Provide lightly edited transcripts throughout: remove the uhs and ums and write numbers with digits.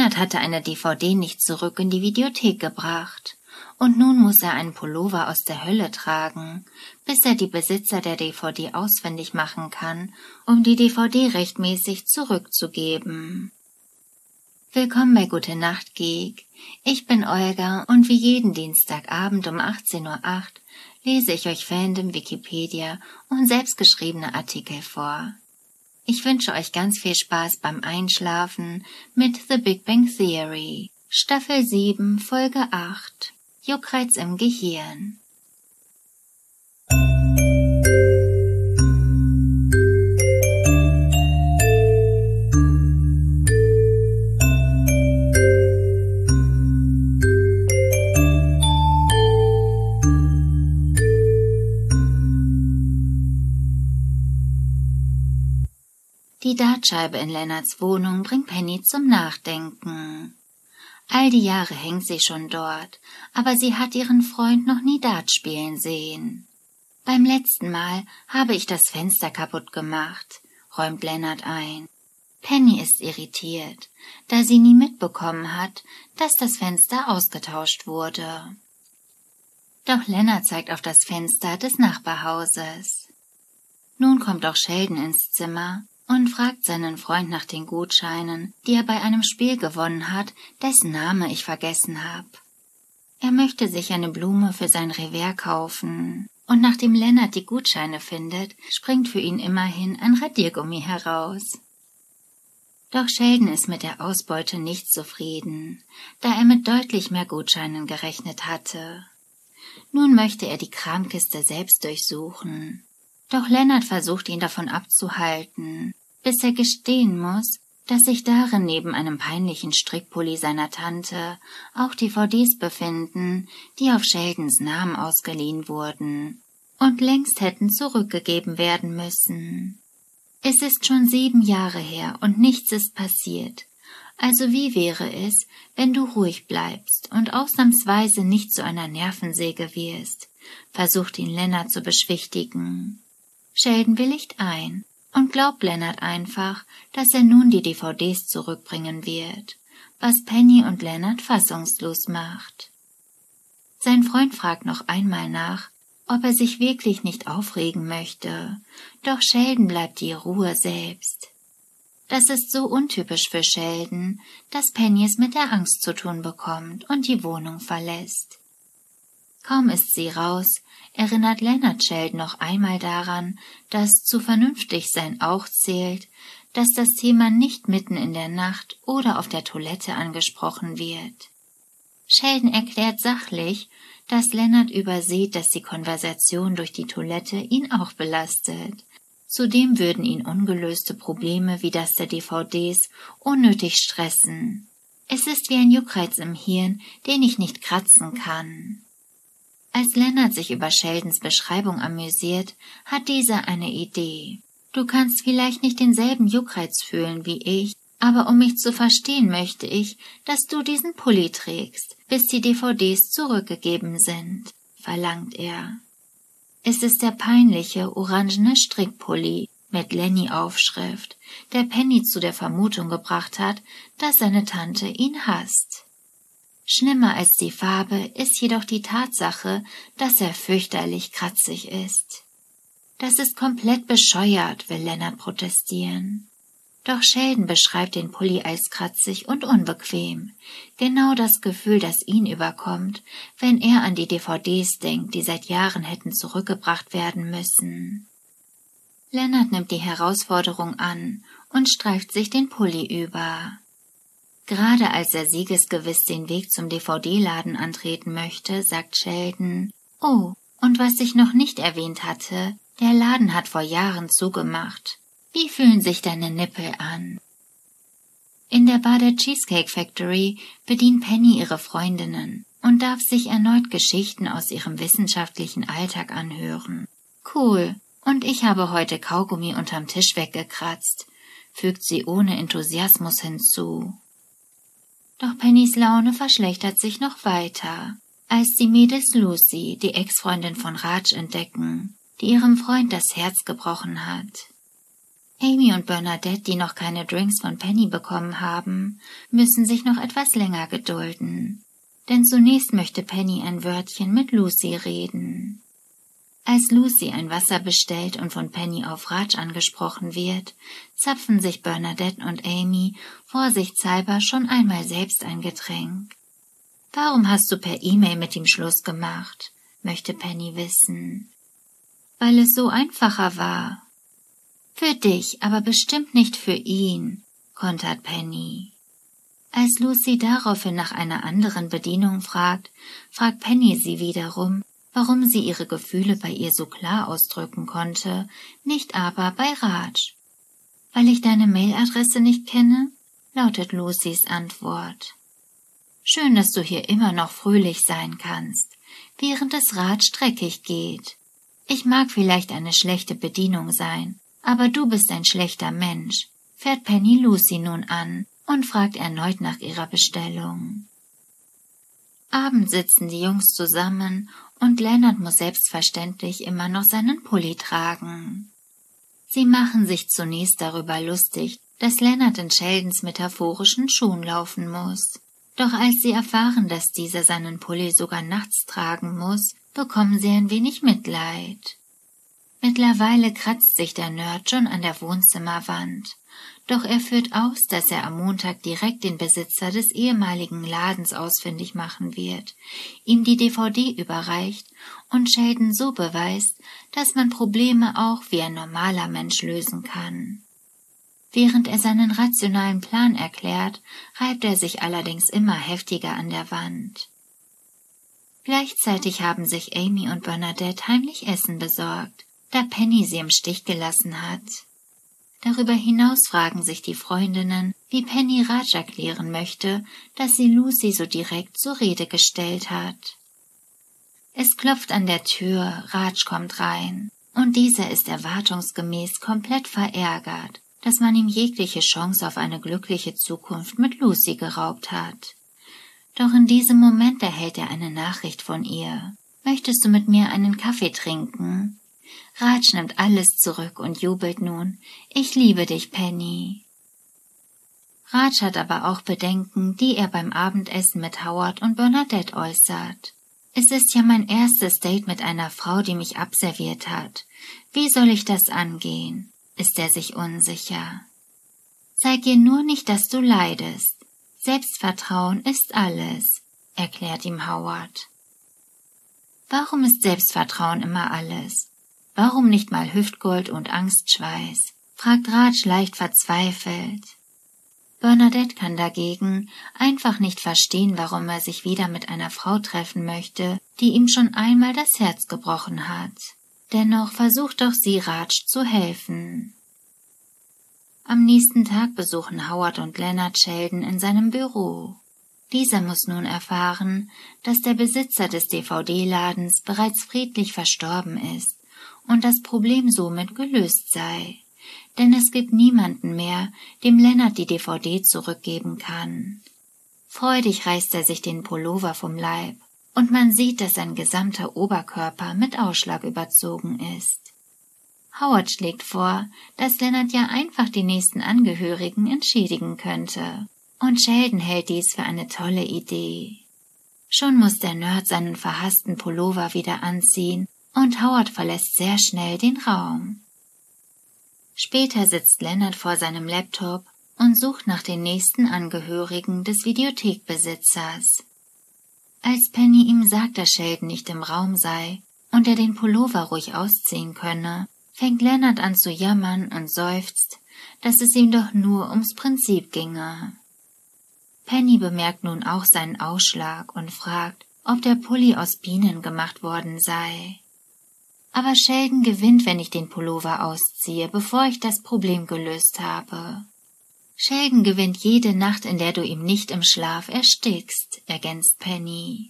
Leonard hatte eine DVD nicht zurück in die Videothek gebracht. Und nun muss er einen Pullover aus der Hölle tragen, bis er die Besitzer der DVD ausfindig machen kann, um die DVD rechtmäßig zurückzugeben. Willkommen bei Gute Nacht Geek. Ich bin Olga und wie jeden Dienstagabend um 18:08 Uhr lese ich euch Fandom, Wikipedia und selbstgeschriebene Artikel vor. Ich wünsche euch ganz viel Spaß beim Einschlafen mit The Big Bang Theory, Staffel 7, Folge 8. Juckreiz im Gehirn. Die Dartscheibe in Leonards Wohnung bringt Penny zum Nachdenken. All die Jahre hängt sie schon dort, aber sie hat ihren Freund noch nie Dart spielen sehen. Beim letzten Mal habe ich das Fenster kaputt gemacht, räumt Leonard ein. Penny ist irritiert, da sie nie mitbekommen hat, dass das Fenster ausgetauscht wurde. Doch Leonard zeigt auf das Fenster des Nachbarhauses. Nun kommt auch Sheldon ins Zimmer und fragt seinen Freund nach den Gutscheinen, die er bei einem Spiel gewonnen hat, dessen Name ich vergessen habe. Er möchte sich eine Blume für sein Revers kaufen, und nachdem Leonard die Gutscheine findet, springt für ihn immerhin ein Radiergummi heraus. Doch Sheldon ist mit der Ausbeute nicht zufrieden, da er mit deutlich mehr Gutscheinen gerechnet hatte. Nun möchte er die Kramkiste selbst durchsuchen. Doch Leonard versucht ihn davon abzuhalten, bis er gestehen muss, dass sich darin neben einem peinlichen Strickpulli seiner Tante auch DVDs befinden, die auf Sheldons Namen ausgeliehen wurden und längst hätten zurückgegeben werden müssen. Es ist schon 7 Jahre her und nichts ist passiert. Also wie wäre es, wenn du ruhig bleibst und ausnahmsweise nicht zu einer Nervensäge wirst, versucht ihn Leonard zu beschwichtigen. Sheldon willigt ein und glaubt Leonard einfach, dass er nun die DVDs zurückbringen wird, was Penny und Leonard fassungslos macht. Sein Freund fragt noch einmal nach, ob er sich wirklich nicht aufregen möchte, doch Sheldon bleibt die Ruhe selbst. Das ist so untypisch für Sheldon, dass Penny es mit der Angst zu tun bekommt und die Wohnung verlässt. Kaum ist sie raus, erinnert Leonard Sheldon noch einmal daran, dass zu vernünftig sein auch zählt, dass das Thema nicht mitten in der Nacht oder auf der Toilette angesprochen wird. Sheldon erklärt sachlich, dass Leonard übersieht, dass die Konversation durch die Toilette ihn auch belastet. Zudem würden ihn ungelöste Probleme wie das der DVDs unnötig stressen. Es ist wie ein Juckreiz im Hirn, den ich nicht kratzen kann. Als Leonard sich über Sheldons Beschreibung amüsiert, hat dieser eine Idee. Du kannst vielleicht nicht denselben Juckreiz fühlen wie ich, aber um mich zu verstehen möchte ich, dass du diesen Pulli trägst, bis die DVDs zurückgegeben sind, verlangt er. Es ist der peinliche, orangene Strickpulli mit Lenny-Aufschrift, der Penny zu der Vermutung gebracht hat, dass seine Tante ihn hasst. Schlimmer als die Farbe ist jedoch die Tatsache, dass er fürchterlich kratzig ist. Das ist komplett bescheuert, will Leonard protestieren. Doch Sheldon beschreibt den Pulli als kratzig und unbequem. Genau das Gefühl, das ihn überkommt, wenn er an die DVDs denkt, die seit Jahren hätten zurückgebracht werden müssen. Leonard nimmt die Herausforderung an und streift sich den Pulli über. Gerade als er siegesgewiss den Weg zum DVD-Laden antreten möchte, sagt Sheldon, »Oh, und was ich noch nicht erwähnt hatte, der Laden hat vor Jahren zugemacht. Wie fühlen sich deine Nippel an?« In der Bar der Cheesecake Factory bedient Penny ihre Freundinnen und darf sich erneut Geschichten aus ihrem wissenschaftlichen Alltag anhören. »Cool, und ich habe heute Kaugummi unterm Tisch weggekratzt«, fügt sie ohne Enthusiasmus hinzu. Doch Pennys Laune verschlechtert sich noch weiter, als die Mädels Lucy, die Ex-Freundin von Raj, entdecken, die ihrem Freund das Herz gebrochen hat. Amy und Bernadette, die noch keine Drinks von Penny bekommen haben, müssen sich noch etwas länger gedulden. Denn zunächst möchte Penny ein Wörtchen mit Lucy reden. Als Lucy ein Wasser bestellt und von Penny auf Raj angesprochen wird, zapfen sich Bernadette und Amy vorsichtshalber schon einmal selbst ein Getränk. »Warum hast du per E-Mail mit ihm Schluss gemacht?« möchte Penny wissen. »Weil es so einfacher war.« »Für dich, aber bestimmt nicht für ihn«, kontert Penny. Als Lucy daraufhin nach einer anderen Bedienung fragt Penny sie wiederum, warum sie ihre Gefühle bei ihr so klar ausdrücken konnte, nicht aber bei Raj. »Weil ich deine Mailadresse nicht kenne?«, lautet Lucys Antwort. »Schön, dass du hier immer noch fröhlich sein kannst, während es Raj dreckig geht. Ich mag vielleicht eine schlechte Bedienung sein, aber du bist ein schlechter Mensch«, fährt Penny Lucy nun an und fragt erneut nach ihrer Bestellung. Abends sitzen die Jungs zusammen und Leonard muss selbstverständlich immer noch seinen Pulli tragen. Sie machen sich zunächst darüber lustig, dass Leonard in Sheldons metaphorischen Schuhen laufen muss. Doch als sie erfahren, dass dieser seinen Pulli sogar nachts tragen muss, bekommen sie ein wenig Mitleid. Mittlerweile kratzt sich der Nerd schon an der Wohnzimmerwand. Doch er führt aus, dass er am Montag direkt den Besitzer des ehemaligen Ladens ausfindig machen wird, ihm die DVD überreicht und Sheldon so beweist, dass man Probleme auch wie ein normaler Mensch lösen kann. Während er seinen rationalen Plan erklärt, reibt er sich allerdings immer heftiger an der Wand. Gleichzeitig haben sich Amy und Bernadette heimlich Essen besorgt, da Penny sie im Stich gelassen hat. Darüber hinaus fragen sich die Freundinnen, wie Penny Raj erklären möchte, dass sie Lucy so direkt zur Rede gestellt hat. Es klopft an der Tür, Raj kommt rein, und dieser ist erwartungsgemäß komplett verärgert, dass man ihm jegliche Chance auf eine glückliche Zukunft mit Lucy geraubt hat. Doch in diesem Moment erhält er eine Nachricht von ihr. »Möchtest du mit mir einen Kaffee trinken?« Raj nimmt alles zurück und jubelt nun. »Ich liebe dich, Penny.« Raj hat aber auch Bedenken, die er beim Abendessen mit Howard und Bernadette äußert. »Es ist ja mein erstes Date mit einer Frau, die mich abserviert hat. Wie soll ich das angehen?«, ist er sich unsicher. »Zeig ihr nur nicht, dass du leidest. Selbstvertrauen ist alles«, erklärt ihm Howard. »Warum ist Selbstvertrauen immer alles? Warum nicht mal Hüftgold und Angstschweiß?«, fragt Raj leicht verzweifelt. Bernadette kann dagegen einfach nicht verstehen, warum er sich wieder mit einer Frau treffen möchte, die ihm schon einmal das Herz gebrochen hat. Dennoch versucht doch sie, Raj zu helfen. Am nächsten Tag besuchen Howard und Leonard Sheldon in seinem Büro. Dieser muss nun erfahren, dass der Besitzer des DVD-Ladens bereits friedlich verstorben ist und das Problem somit gelöst sei, denn es gibt niemanden mehr, dem Leonard die DVD zurückgeben kann. Freudig reißt er sich den Pullover vom Leib und man sieht, dass sein gesamter Oberkörper mit Ausschlag überzogen ist. Howard schlägt vor, dass Leonard ja einfach die nächsten Angehörigen entschädigen könnte, und Sheldon hält dies für eine tolle Idee. Schon muss der Nerd seinen verhassten Pullover wieder anziehen und Howard verlässt sehr schnell den Raum. Später sitzt Leonard vor seinem Laptop und sucht nach den nächsten Angehörigen des Videothekbesitzers. Als Penny ihm sagt, dass Sheldon nicht im Raum sei und er den Pullover ruhig ausziehen könne, fängt Leonard an zu jammern und seufzt, dass es ihm doch nur ums Prinzip ginge. Penny bemerkt nun auch seinen Ausschlag und fragt, ob der Pulli aus Bienen gemacht worden sei. Aber Sheldon gewinnt, wenn ich den Pullover ausziehe, bevor ich das Problem gelöst habe. Sheldon gewinnt jede Nacht, in der du ihm nicht im Schlaf erstickst, ergänzt Penny.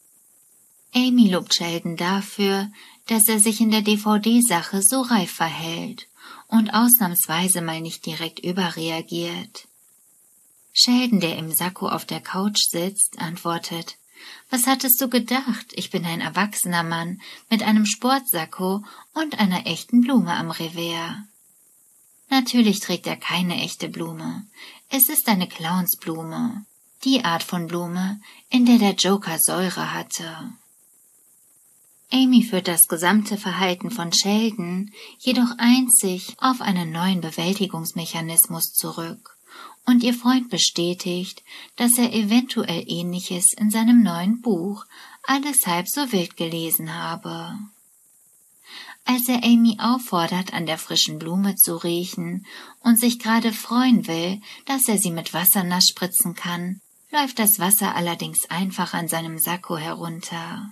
Amy lobt Sheldon dafür, dass er sich in der DVD-Sache so reif verhält und ausnahmsweise mal nicht direkt überreagiert. Sheldon, der im Sakko auf der Couch sitzt, antwortet: »Was hattest du gedacht? Ich bin ein erwachsener Mann mit einem Sportsakko und einer echten Blume am Revers.« Natürlich trägt er keine echte Blume. Es ist eine Clownsblume. Die Art von Blume, in der der Joker Säure hatte. Amy führt das gesamte Verhalten von Sheldon jedoch einzig auf einen neuen Bewältigungsmechanismus zurück und ihr Freund bestätigt, dass er eventuell Ähnliches in seinem neuen Buch Alles halb so wild gelesen habe. Als er Amy auffordert, an der frischen Blume zu riechen und sich gerade freuen will, dass er sie mit Wasser nass spritzen kann, läuft das Wasser allerdings einfach an seinem Sakko herunter.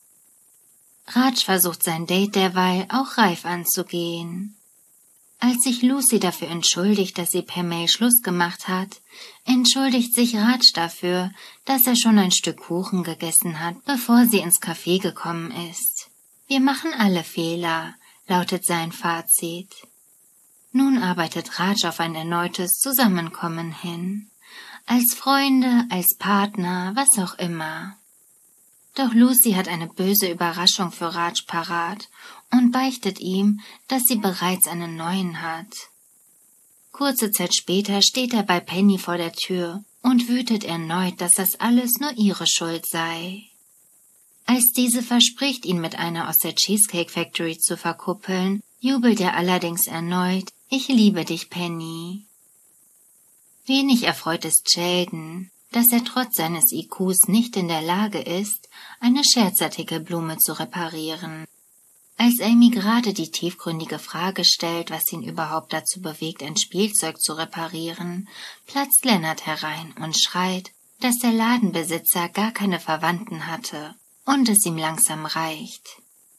Raj versucht sein Date derweil auch reif anzugehen. Als sich Lucy dafür entschuldigt, dass sie per Mail Schluss gemacht hat, entschuldigt sich Raj dafür, dass er schon ein Stück Kuchen gegessen hat, bevor sie ins Café gekommen ist. Wir machen alle Fehler, lautet sein Fazit. Nun arbeitet Raj auf ein erneutes Zusammenkommen hin. Als Freunde, als Partner, was auch immer. Doch Lucy hat eine böse Überraschung für Raj parat und beichtet ihm, dass sie bereits einen neuen hat. Kurze Zeit später steht er bei Penny vor der Tür und wütet erneut, dass das alles nur ihre Schuld sei. Als diese verspricht, ihn mit einer aus der Cheesecake Factory zu verkuppeln, jubelt er allerdings erneut: Ich liebe dich, Penny. Wenig erfreut ist Sheldon, dass er trotz seines IQs nicht in der Lage ist, eine Scherzartikelblume zu reparieren. Als Amy gerade die tiefgründige Frage stellt, was ihn überhaupt dazu bewegt, ein Spielzeug zu reparieren, platzt Leonard herein und schreit, dass der Ladenbesitzer gar keine Verwandten hatte und es ihm langsam reicht.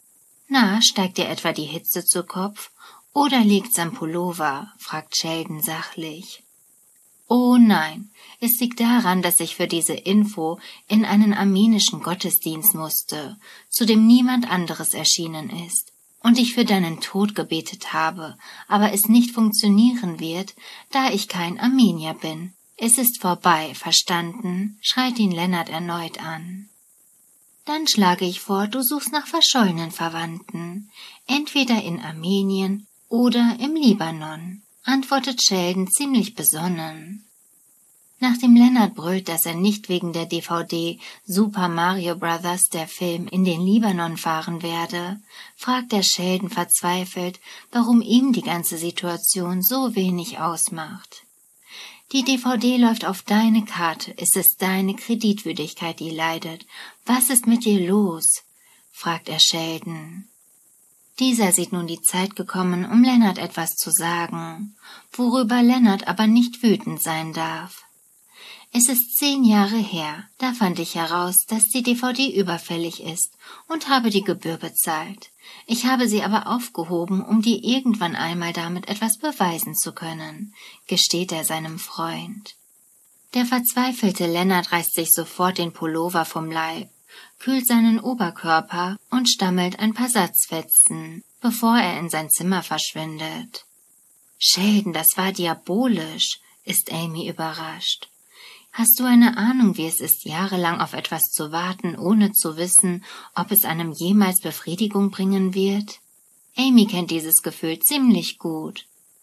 Na, steigt dir etwa die Hitze zu Kopf oder liegt's am Pullover? Fragt Sheldon sachlich. Oh nein, es liegt daran, dass ich für diese Info in einen armenischen Gottesdienst musste, zu dem niemand anderes erschienen ist, und ich für deinen Tod gebetet habe, aber es nicht funktionieren wird, da ich kein Armenier bin. Es ist vorbei, verstanden? Schreit ihn Leonard erneut an. Dann schlage ich vor, du suchst nach verschollenen Verwandten, entweder in Armenien oder im Libanon, antwortet Sheldon ziemlich besonnen. Nachdem Leonard brüllt, dass er nicht wegen der DVD Super Mario Bros. Der Film in den Libanon fahren werde, fragt er Sheldon verzweifelt, warum ihm die ganze Situation so wenig ausmacht. Die DVD läuft auf deine Karte, es ist deine Kreditwürdigkeit, die leidet. Was ist mit dir los? Fragt er Sheldon. Dieser sieht nun die Zeit gekommen, um Leonard etwas zu sagen, worüber Leonard aber nicht wütend sein darf. Es ist 10 Jahre her, da fand ich heraus, dass die DVD überfällig ist und habe die Gebühr bezahlt. Ich habe sie aber aufgehoben, um dir irgendwann einmal damit etwas beweisen zu können, gesteht er seinem Freund. Der verzweifelte Leonard reißt sich sofort den Pullover vom Leib, kühlt seinen Oberkörper und stammelt ein paar Satzfetzen, bevor er in sein Zimmer verschwindet. Sheldon, das war diabolisch, ist Amy überrascht. Hast du eine Ahnung, wie es ist, jahrelang auf etwas zu warten, ohne zu wissen, ob es einem jemals Befriedigung bringen wird? Amy kennt dieses Gefühl ziemlich gut.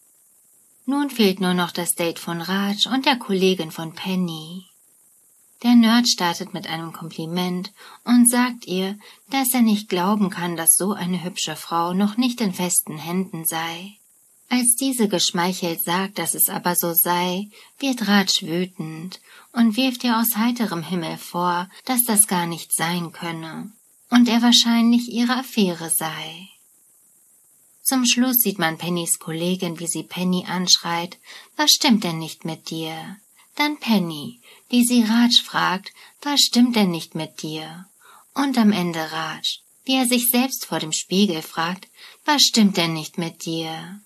Nun fehlt nur noch das Date von Raj und der Kollegin von Penny. Der Nerd startet mit einem Kompliment und sagt ihr, dass er nicht glauben kann, dass so eine hübsche Frau noch nicht in festen Händen sei. Als diese geschmeichelt sagt, dass es aber so sei, wird Raj wütend und wirft ihr aus heiterem Himmel vor, dass das gar nicht sein könne und er wahrscheinlich ihre Affäre sei. Zum Schluss sieht man Pennys Kollegin, wie sie Penny anschreit: Was stimmt denn nicht mit dir? Dann Penny, wie sie Raj fragt: Was stimmt denn nicht mit dir? Und am Ende Raj, wie er sich selbst vor dem Spiegel fragt: Was stimmt denn nicht mit dir?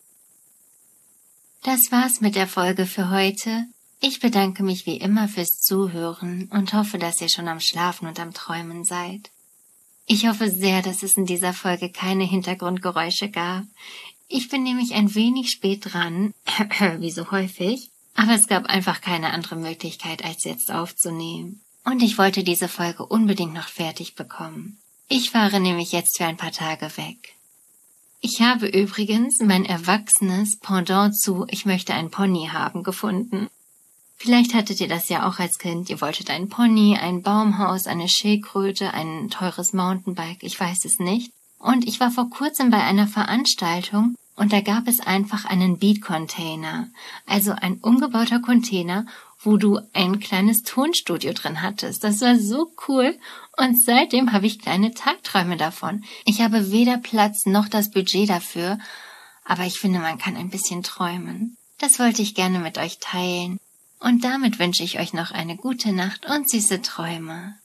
Das war's mit der Folge für heute. Ich bedanke mich wie immer fürs Zuhören und hoffe, dass ihr schon am Schlafen und am Träumen seid. Ich hoffe sehr, dass es in dieser Folge keine Hintergrundgeräusche gab. Ich bin nämlich ein wenig spät dran, wie so häufig, aber es gab einfach keine andere Möglichkeit, als jetzt aufzunehmen. Und ich wollte diese Folge unbedingt noch fertig bekommen. Ich fahre nämlich jetzt für ein paar Tage weg. Ich habe übrigens mein erwachsenes Pendant zu Ich möchte einen Pony haben gefunden. Vielleicht hattet ihr das ja auch als Kind. Ihr wolltet einen Pony, ein Baumhaus, eine Schildkröte, ein teures Mountainbike, ich weiß es nicht. Und ich war vor kurzem bei einer Veranstaltung und da gab es einfach einen Beat-Container. Also ein umgebauter Container, wo du ein kleines Tonstudio drin hattest. Das war so cool und seitdem habe ich kleine Tagträume davon. Ich habe weder Platz noch das Budget dafür, aber ich finde, man kann ein bisschen träumen. Das wollte ich gerne mit euch teilen. Und damit wünsche ich euch noch eine gute Nacht und süße Träume.